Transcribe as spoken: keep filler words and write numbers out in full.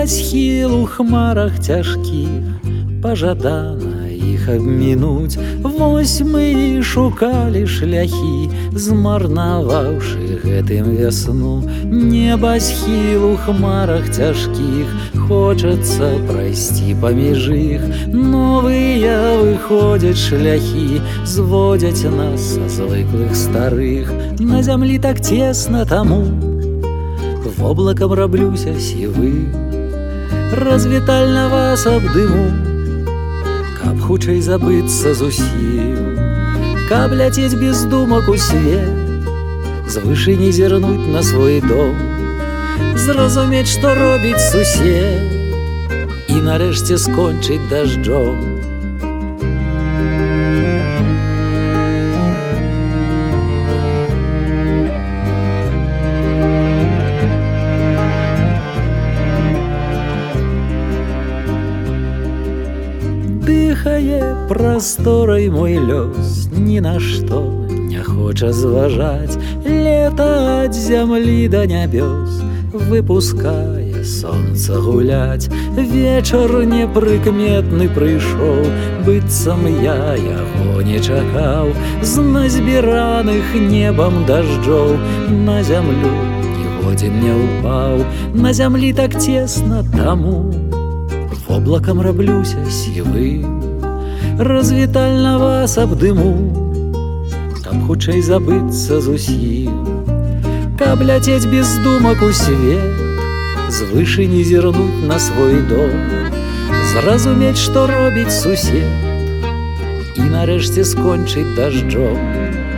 Небасхіл у хмарах цяжкіх, пажадана іх абмінуць. Вось мы і шукалі шляхі, змарнаваўшы гэтым вясну. Небасхіл у хмарах цяжкіх, хочацца прайсці паміж іх. Новыя выходзяць шляхі, зводзяць нас са звыклых старых. На зямлі так цесна таму, воблакам раблюся сівы. Развітальна вас абдыму, каб хутчэй забыцца зусім, каб ляцець без думак у свет, з вышыні зірнуць на свой дом, зразумець, што робіць сусед, і нарэшце скончыць дажджом. Дыхае прасторай мой лёс, ні на што не хоча зважаць. Лета ад зямлі да нябёс выпускае сонца гуляць. Вечар непрыкметны прыйшоў, быццам я яго не чакаў. З назбіраных небам дажджоў на зямлю ніводзін не ўпаў. На зямлі так цесна таму, воблакам раблюся сівым. Развітальна вас абдыму, каб хутчэй забыцца зусім, каб ляцець без думак у свет, з вышыні зірнуць на свой дом, зразумець, што робіць сусед, і нарэшце скончыць дажджом.